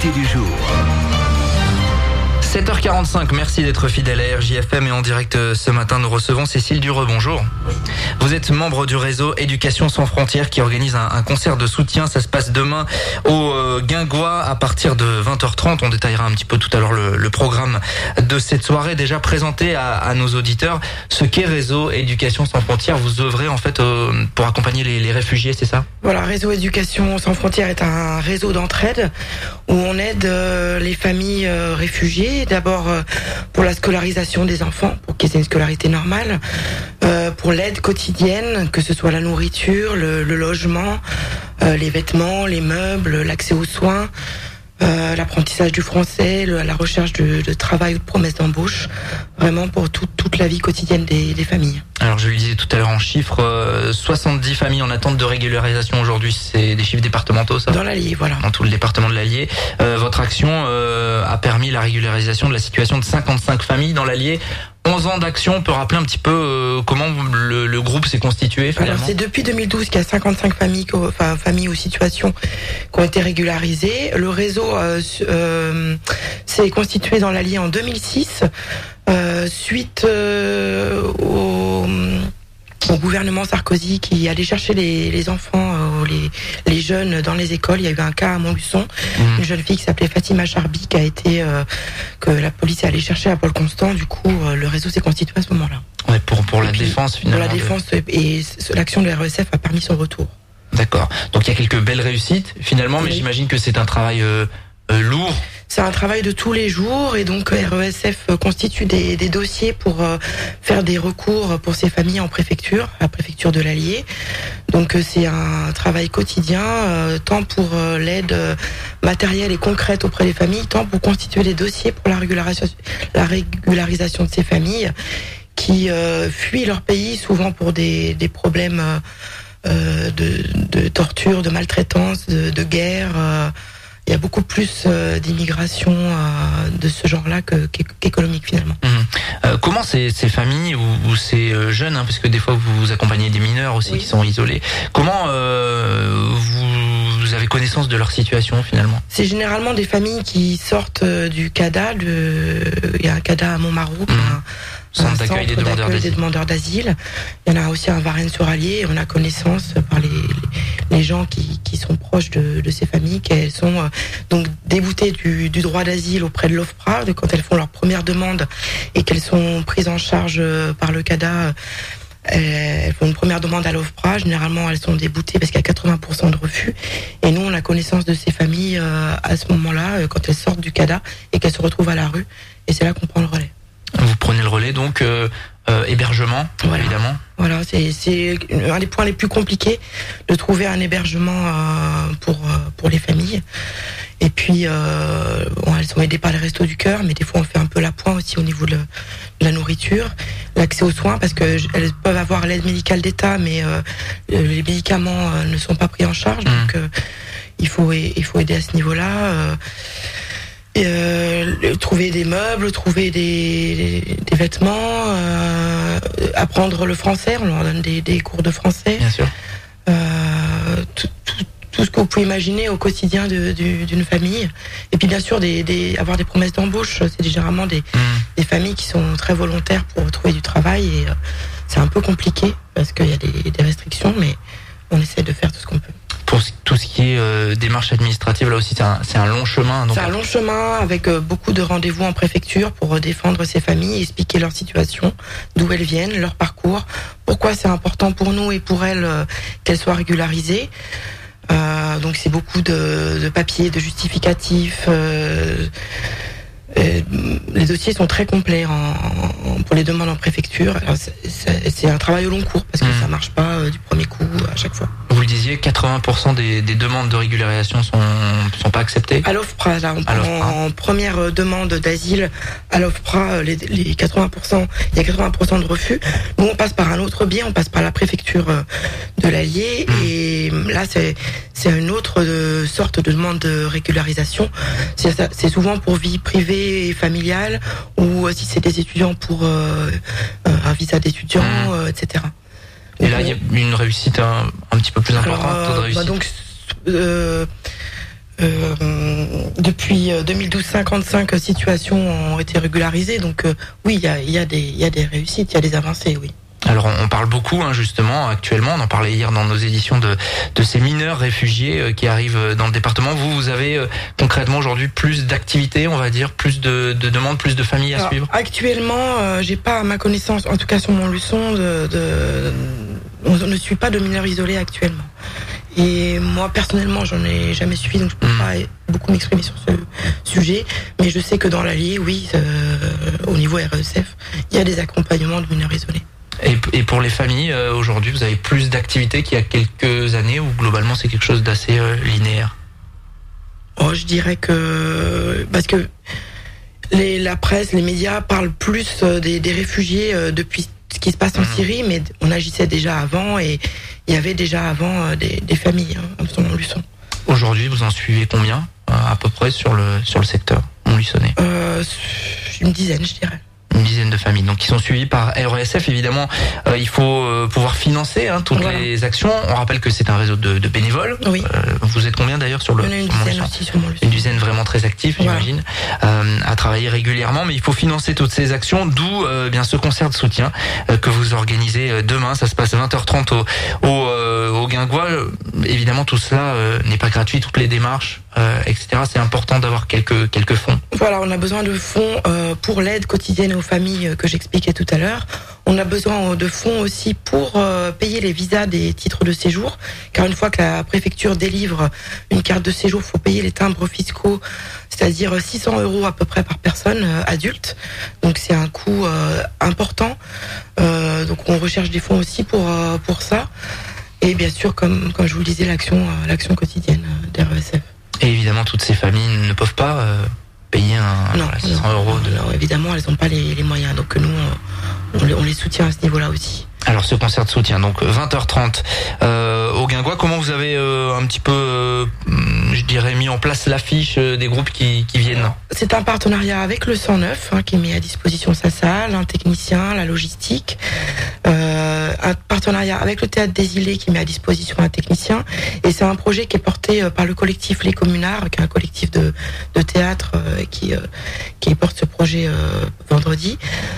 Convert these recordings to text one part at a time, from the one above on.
l'invité du jour. 7h45, merci d'être fidèle à RJFM et en direct ce matin, nous recevons Cécile Dureux, bonjour. Vous êtes membre du réseau Éducation sans frontières qui organise un concert de soutien, ça se passe demain au Guingois à partir de 20h30, on détaillera un petit peu tout à l'heure le programme de cette soirée, déjà présenté à nos auditeurs. Ce qu'est réseau Éducation sans frontières, vous œuvrez en fait pour accompagner les réfugiés, c'est ça? Voilà, Réseau Éducation sans frontières est un réseau d'entraide où on aide les familles réfugiées, d'abord pour la scolarisation des enfants, pour qu'ils aient une scolarité normale, pour l'aide quotidienne, que ce soit la nourriture, le logement, les vêtements, les meubles, l'accès aux soins, l'apprentissage du français, la recherche de travail ou de promesses d'embauche, vraiment pour toute la vie quotidienne des familles. Alors je le disais tout à l'heure en chiffres, 70 familles en attente de régularisation aujourd'hui, c'est des chiffres départementaux ça? Dans l'Allier, voilà. Dans tout le département de l'Allier. Votre action a permis la régularisation de la situation de 55 familles dans l'Allier. 11 ans d'action, on peut rappeler un petit peu comment le groupe s'est constitué finalement? Alors c'est depuis 2012 qu'il y a 55 familles, familles ou situations qui ont été régularisées. Le réseau s'est constitué dans l'Allier en 2006 suite au gouvernement Sarkozy qui allait chercher les enfants, les jeunes dans les écoles. Il y a eu un cas à Montluçon, une jeune fille qui s'appelait Fatima Charbi qui a été que la police est allée chercher à Paul Constant. Du coup, le réseau s'est constitué à ce moment-là. Ouais, pour la défense finalement. Pour la défense et l'action de RESF a permis son retour. D'accord. Donc il y a quelques belles réussites finalement, mais j'imagine que c'est un travail lourd. C'est un travail de tous les jours et donc RESF constitue des dossiers pour faire des recours pour ces familles en préfecture, la préfecture de l'Allier. Donc c'est un travail quotidien, tant pour l'aide matérielle et concrète auprès des familles, tant pour constituer des dossiers pour la régularisation de ces familles qui fuient leur pays souvent pour des problèmes de torture, de maltraitance, de guerre. Il y a beaucoup plus d'immigration de ce genre-là qu'économique finalement. Comment ces familles ou ces jeunes, parce que des fois vous accompagnez des mineurs aussi qui sont isolés, comment vous avez connaissance de leur situation finalement? C'est généralement des familles qui sortent du CADA. Il y a un CADA à Montmarault, centre d'accueil des demandeurs d'asile. Il y en a aussi un Varennes-sur-Allier et on a connaissance par les gens qui sont proches de ces familles, qu'elles sont donc déboutées du droit d'asile auprès de l'OFPRA quand elles font leur première demande et qu'elles sont prises en charge par le CADA. Elles font une première demande à l'OFPRA. Généralement, elles sont déboutées parce qu'il y a 80% de refus. Et nous, on a connaissance de ces familles à ce moment-là, quand elles sortent du CADA et qu'elles se retrouvent à la rue. Et c'est là qu'on prend le relais. Vous prenez le relais, donc hébergement, évidemment. Voilà, c'est un des points les plus compliqués de trouver un hébergement pour les familles. Et puis, elles sont aidées par les Restos du Cœur, mais des fois on fait un peu la pointe aussi au niveau de la nourriture, l'accès aux soins, parce que elles peuvent avoir l'aide médicale d'État, mais les médicaments ne sont pas pris en charge, donc il faut aider à ce niveau-là. Trouver des meubles, trouver des vêtements, apprendre le français, on leur donne des cours de français. Bien sûr. Tout ce que vous pouvez imaginer au quotidien d'une famille. Et puis bien sûr, avoir des promesses d'embauche, c'est généralement des familles qui sont très volontaires pour trouver du travail et c'est un peu compliqué parce qu'il y a des restrictions, mais on essaie de faire tout ce qu'on peut. Pour tout ce qui est démarche administrative, là aussi, c'est un long chemin. C'est un long chemin avec beaucoup de rendez-vous en préfecture pour défendre ces familles, expliquer leur situation, d'où elles viennent, leur parcours, pourquoi c'est important pour nous et pour elles qu'elles soient régularisées. Donc c'est beaucoup de papiers, de justificatifs. Les dossiers sont très complets pour les demandes en préfecture. Alors, c'est un travail au long cours parce que ça marche pas du premier coup à chaque fois. Vous le disiez, 80% des demandes de régularisation sont pas acceptées. À l'OFPRA, là, en première demande d'asile, à l'OFPRA, les 80%, il y a 80% de refus. Nous, on passe par un autre biais, on passe par la préfecture de l'Allier, et là, c'est une autre sorte de demande de régularisation. C'est souvent pour vie privée et familiale, ou si c'est des étudiants pour un visa d'étudiant, etc. Et là, il y a une réussite un petit peu plus importante, taux de réussite. Depuis 2012, 55 situations ont été régularisées. Donc oui, il y a des réussites, il y a des avancées, oui. Alors on parle beaucoup justement actuellement, on en parlait hier dans nos éditions de ces mineurs réfugiés qui arrivent dans le département. Vous avez concrètement aujourd'hui plus d'activités, on va dire, plus de demandes, plus de familles à suivre? Actuellement, j'ai pas à ma connaissance, en tout cas sur Montluçon, on ne suit pas de mineurs isolés actuellement. Et moi personnellement, j'en ai jamais suivi, donc je peux pas beaucoup m'exprimer sur ce sujet. Mais je sais que dans l'Allier, oui, au niveau RESF, il y a des accompagnements de mineurs isolés. Et pour les familles, aujourd'hui, vous avez plus d'activités qu'il y a quelques années ou globalement c'est quelque chose d'assez linéaire? Je dirais que parce que la presse, les médias parlent plus des réfugiés depuis ce qui se passe en Syrie, mais on agissait déjà avant et il y avait déjà avant des familles à Montluçon. Aujourd'hui, vous en suivez combien à peu près sur le secteur montluçonnais? Une dizaine, je dirais. Une dizaine de familles, donc qui sont suivies par RESF. Évidemment, il faut pouvoir financer toutes les actions. On rappelle que c'est un réseau de bénévoles. Oui. Vous êtes combien d'ailleurs sur le une dizaine aussi sur Montluçon. Une dizaine vraiment très actifs, j'imagine, à travailler régulièrement. Mais il faut financer toutes ces actions, d'où bien ce concert de soutien que vous organisez demain. Ça se passe à 20h30 au Guingois. Évidemment, tout cela n'est pas gratuit. Toutes les démarches, etc. C'est important d'avoir quelques fonds. Voilà, on a besoin de fonds pour l'aide quotidienne aux familles que j'expliquais tout à l'heure. On a besoin de fonds aussi pour payer les visas des titres de séjour, car une fois que la préfecture délivre une carte de séjour, il faut payer les timbres fiscaux, c'est-à-dire 600 € à peu près par personne adulte. Donc c'est un coût important. Donc on recherche des fonds aussi pour ça. Et bien sûr, comme je vous le disais, l'action quotidienne d'RESF. Et évidemment, toutes ces familles ne peuvent pas payer 600 €. Non, évidemment, elles n'ont pas les moyens. Donc nous, on les soutient à ce niveau-là aussi. Alors ce concert de soutien, donc 20h30 au Guingois. Comment vous avez un petit peu, je dirais, mis en place l'affiche des groupes qui viennent? C'est un partenariat avec le 109 qui met à disposition sa salle, un technicien, la logistique. Un partenariat avec le Théâtre des Îlets qui met à disposition un technicien. Et c'est un projet qui est porté par le collectif Les Communards, qui est un collectif de théâtre qui porte ce projet vendredi.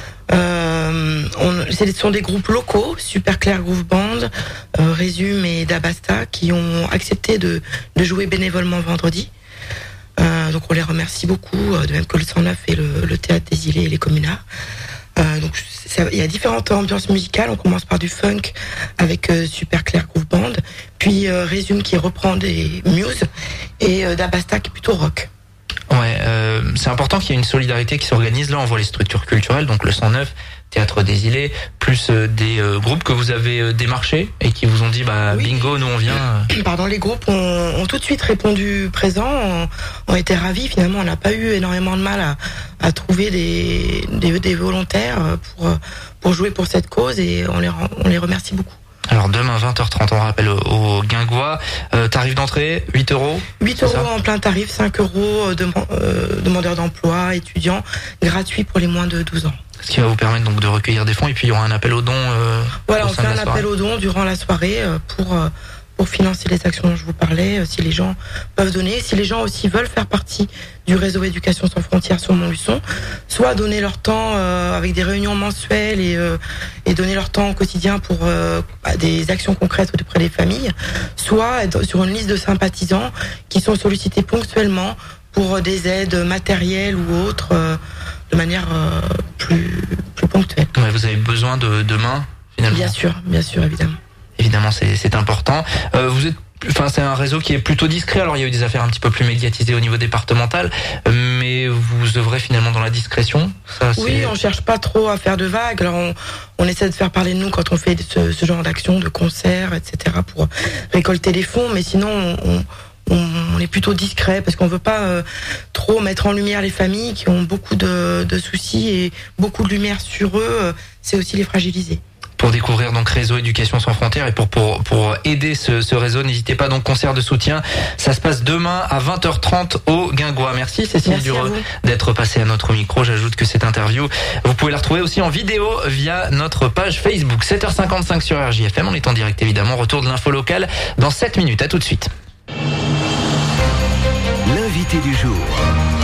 Ce sont des groupes locaux, Super Clair Groove Band, Résume et Dabasta, qui ont accepté de jouer bénévolement vendredi. Donc on les remercie beaucoup, de même que le 109 et le Théâtre des Îlets et les Communards. Donc il y a différentes ambiances musicales. On commence par du funk avec Super Clair Groove Band, puis Résume qui reprend des Muse et Dabasta qui est plutôt rock. Ouais, c'est important qu'il y ait une solidarité qui s'organise. Là, on voit les structures culturelles, donc le 109, Théâtre des Îlets, plus des groupes que vous avez démarchés et qui vous ont dit oui. Bingo, nous on vient. Pardon, les groupes ont tout de suite répondu présent, ont été ravis. Finalement, on n'a pas eu énormément de mal à trouver des volontaires pour jouer pour cette cause et on les remercie beaucoup. Alors demain 20h30, on rappelle au Guingois, tarif d'entrée 8 €. 8 € en plein tarif, 5 € demandeurs d'emploi, étudiants, gratuit pour les moins de 12 ans. Ce qui va vous permettre donc de recueillir des fonds et puis il y aura un appel aux dons. Voilà, on fait un appel aux dons durant la soirée pour financer les actions dont je vous parlais, si les gens peuvent donner, si les gens aussi veulent faire partie du réseau Éducation sans frontières sur Montluçon, soit donner leur temps avec des réunions mensuelles et donner leur temps au quotidien pour des actions concrètes auprès des familles, soit être sur une liste de sympathisants qui sont sollicités ponctuellement pour des aides matérielles ou autres de manière plus ponctuelle. Ouais, vous avez besoin de mains finalement. Bien sûr, évidemment. Évidemment, c'est important. C'est un réseau qui est plutôt discret. Alors, il y a eu des affaires un petit peu plus médiatisées au niveau départemental, mais vous œuvrez finalement dans la discrétion. Oui, on cherche pas trop à faire de vagues. Alors, on essaie de faire parler de nous quand on fait ce genre d'action, de concerts, etc., pour récolter les fonds. Mais sinon, on est plutôt discret parce qu'on veut pas trop mettre en lumière les familles qui ont beaucoup de soucis et beaucoup de lumière sur eux. C'est aussi les fragiliser. Pour découvrir donc Réseau Éducation sans frontières et pour aider ce réseau, n'hésitez pas, donc concert de soutien. Ça se passe demain à 20h30 au Guingois. Merci Cécile Dureux d'être passée à notre micro. J'ajoute que cette interview, vous pouvez la retrouver aussi en vidéo via notre page Facebook. 7h55 sur RJFM. On est en direct évidemment. Retour de l'info locale dans 7 minutes. À tout de suite. L'invité l'invité du jour.